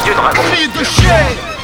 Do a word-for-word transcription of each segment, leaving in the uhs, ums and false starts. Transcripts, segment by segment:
vieux dragon. Cri de chien.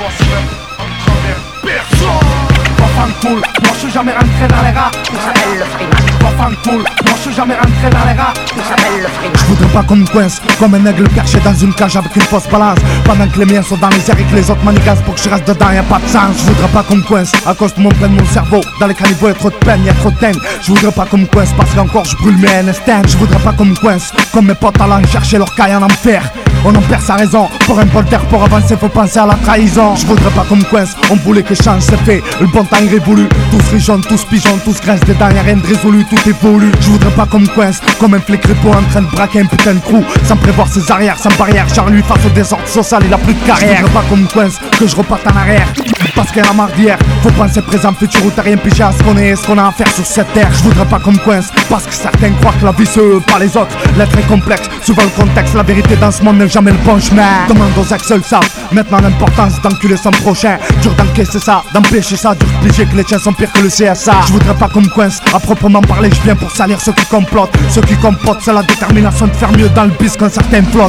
Enfant cool, moi je suis jamais rentré dans les rats. Ça s'appelle le frimac. Enfant cool, moi je suis jamais rentré dans les rats. Ça s'appelle le frimac. Je voudrais pas qu'on me coince comme un aigle perché dans une cage avec une fausse balance. Pendant que les miens sont dans les airs et que les autres manigancent pour que je reste dedans, y'a pas de sens. Je voudrais pas qu'on me coince à cause de mon plein de mon cerveau. Dans les caniveaux y'a trop de peine, y'a trop de haine. Je voudrais pas qu'on me coince parce qu'encore je brûle mes instincts. Je voudrais pas qu'on me coince comme mes potes allant chercher leur caille en enfer. On en perd sa raison, pour un polter pour avancer faut penser à la trahison. Je voudrais pas qu'on me coince, on voulait que change c'est fait. Le bon temps est révolu, tous rigeonnent, tous pigeons, tous grincent des dents, y'a rien de résolu, tout est voulu. Je voudrais pas qu'on me coince, comme un flic ripo en train de braquer un putain de crew. Sans prévoir ses arrières, sans barrière, genre lui face au désordre social, il a plus de carrière. Je voudrais pas qu'on me coince, que je reparte en arrière. Parce qu'il y en a marre d'hier, faut penser présent, futur où t'as rien pigé à ce qu'on est et ce qu'on a à faire sur cette terre. Je voudrais pas qu'on me coince, parce que certains croient que la vie c'est eux, pas les autres. L'être est complexe, souvent le contexte, la vérité dans ce monde n'est jamais le bon chemin. Demande aux ex seuls savent, maintenant l'importance d'enculer son prochain. Dur d'encaisser ça, d'empêcher ça, dur de piger que les tiens sont pires que le C S A. Je voudrais pas qu'on me coince, à proprement parler, je viens pour salir ceux qui complotent. Ceux qui compotent, c'est la détermination de faire mieux dans le bis qu'un certain flotte.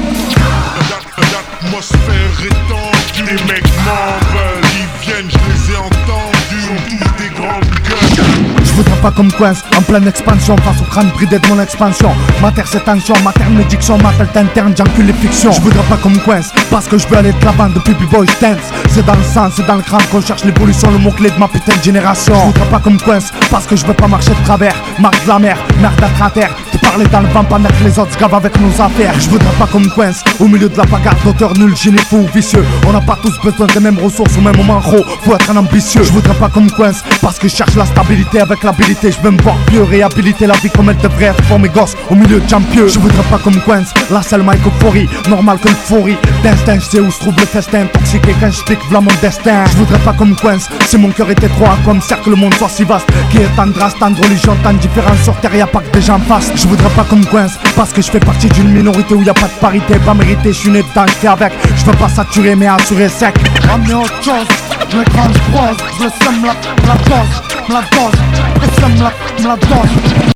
L'atmosphère est tendue, les mecs m'en veulent, ils viennent, je les ai entendus, ils ont tous des grandes gueules. Je voudrais pas qu'on me coince en pleine expansion face au crâne bridé de mon expansion. Ma terre c'est tension, ma terre médiction, ma tête interne, j'encule les fictions. Je voudrais pas qu'on me coince parce que je veux aller de l'avant depuis B-Boy Dance. C'est dans le sang, c'est dans le crâne qu'on cherche l'évolution, le mot-clé de ma putain de génération. Je voudrais pas qu'on me coince parce que je veux pas marcher de travers. Marque de la mer, merde à cratère. Te parler dans le vent pendant que les autres se gavent avec nos affaires. Je voudrais pas qu'on me coince au milieu de la bagarre d'auteur nul, génie fou ou vicieux. On n'a pas tous besoin des mêmes ressources au même moment, gros, faut être un ambitieux. Je voudrais pas qu'on me coince parce que je cherche la stabilité avec l'habilité. Je veux me voir vieux, réhabiliter la vie comme elle devrait être pour mes gosses au milieu de champions. Je voudrais pas qu'on me coince, la seule mycophorie, normal que l'euphorie. D'instinct, je sais où se trouve le festin, intoxiqué quand je pique v'là mon destin. Je voudrais pas qu'on me coince, si mon cœur était trop à quoi me sert que le monde soit si vaste. Qui est tant de race, tant de religion, tant de différence sur terre, y'a pas que des gens fastes. Je voudrais pas qu'on me coince, parce que je fais partie d'une minorité où y'a pas de parité, pas mérité, je suis né dedans, je fais avec. Je veux pas saturer mais assurer sec. Ramener autre chose, je l'écran je pose, je sème la, la dose, la dose, je sème la, la dose.